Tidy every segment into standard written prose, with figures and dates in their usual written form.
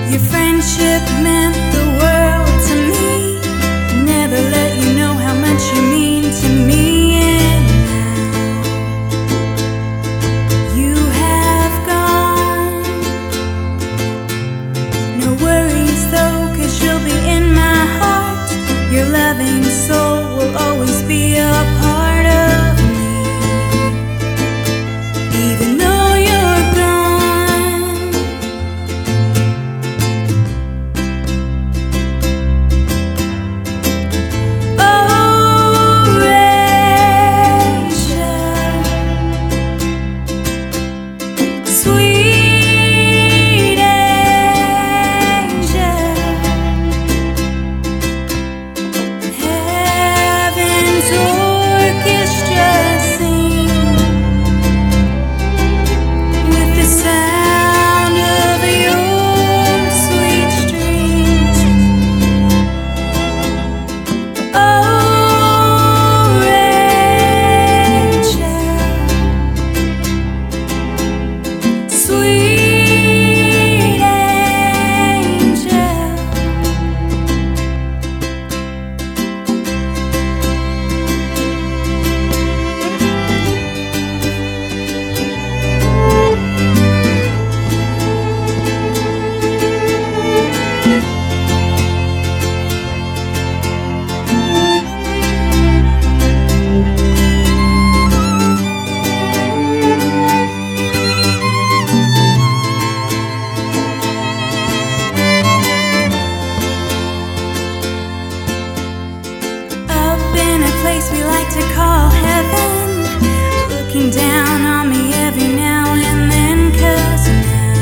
Your friendship meant the world to me. Never let you know how much you mean to me. And now you have gone. No worries though, 'cause you'll be in my heart. Your loving soul will always be a part of me. Even though you're gone. Oh, Rachel, sweet angel, heaven's orchestra sing with the sound of your sweet strings. Oh, Rachel, sweet angel. Up in a place we like to call heaven, looking down on me every now and then. 'Cause now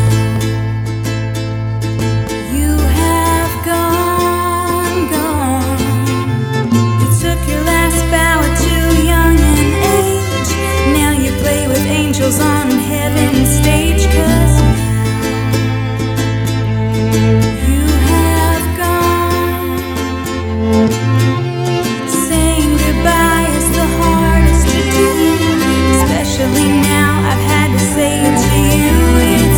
you have gone, gone. You took your last bow at too young an age. Now you play with angels on heaven's stage. 'Cause you have gone. Saying goodbye is the hardest to do, especially now I've had to say it to you. It's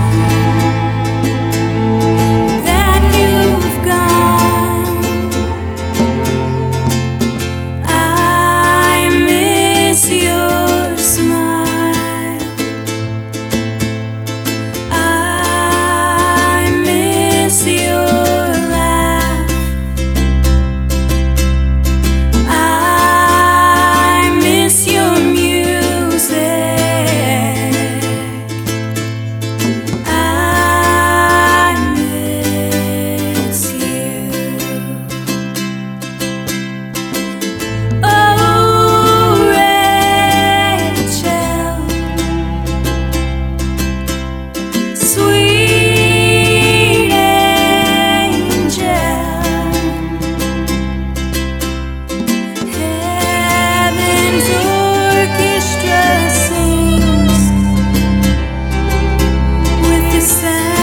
that you've gone. I miss your smile. I miss your laugh. I miss your music. I miss you. Oh, Rachel, sweet angel, heaven's orchestra sings with the sound